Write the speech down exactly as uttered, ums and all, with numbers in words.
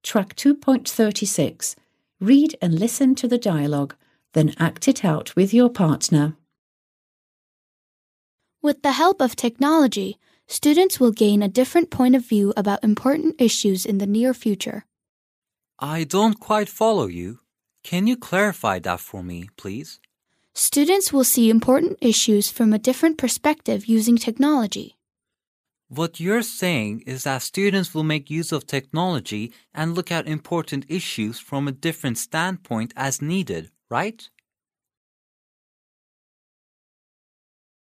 Track two point thirty-six. Read and listen to the dialogue, then act it out with your partner. With the help of technology, students will gain a different point of view about important issues in the near future. I don't quite follow you. Can you clarify that for me, please? Students will see important issues from a different perspective using technology. What you're saying is that students will make use of technology and look at important issues from a different standpoint as needed, right?